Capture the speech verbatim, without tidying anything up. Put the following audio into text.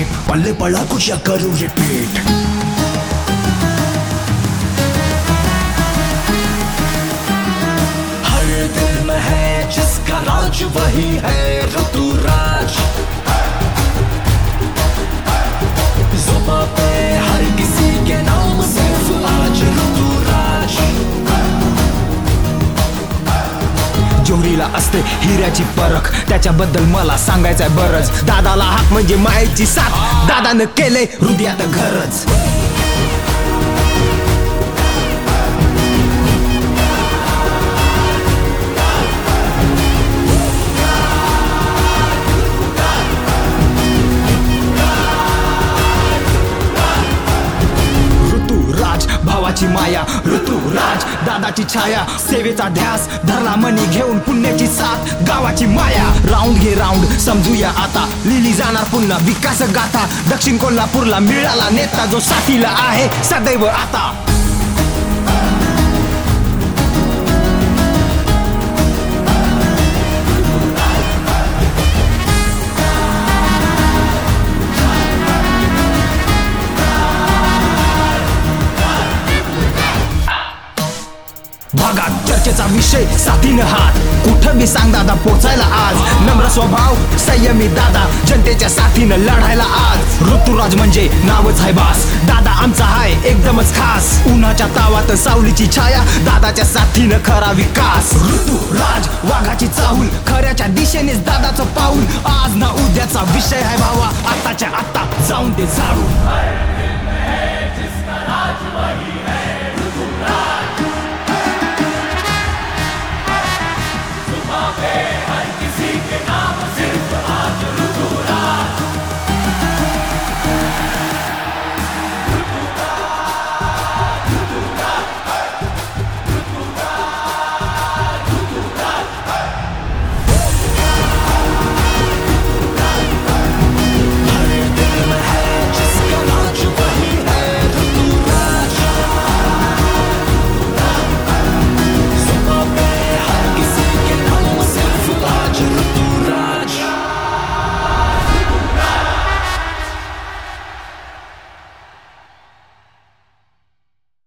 पल्ले पड़ा कुछ या करूँ रिपीट। हर दिल में है जिसका राज वही है ऋतुराज। जुबां पे हर किसी के नाम सिर्फ आज ऋतुराज। जोरीला असते हिऱ्याची परख, त्याच्याबद्दल मला सांगायचंय बरंच। दादाला हाक म्हणजे मायेची साथ, दादानं केले हृदयात घरच। भावाची माया ऋतुराज, दादाची छाया, सेवेचा ध्यास धरला मनी घेऊन पुण्याची साथ, गावाची माया। राऊंड घे राऊंड समजूया आता, लिहिली जाणार पुन्हा विकास गाथा। दक्षिण कोल्हापूरला मिळाला नेता जो साथीला आहे सदैव आता। भागात चर्चेचा विषय साथीनं हात, कुठं बी सांग दादा पोचायला आज। नम्र स्वभाव संयमी दादा, जनतेच्या साथीनं लढायला आज। ऋतुराज म्हणजे नावच आहे बास, दादा आमचा हाय एकदमच खास। उन्हाच्या तावात सावलीची छाया, दादाच्या साथीनं खरा विकास। ऋतुराज वाघाची चाहूल, खऱ्याच्या दिशेनेच दादाचं पाऊल। आज ना उद्याचा विषय आहे भावा, आताच्या आता जाऊन ते जाळून।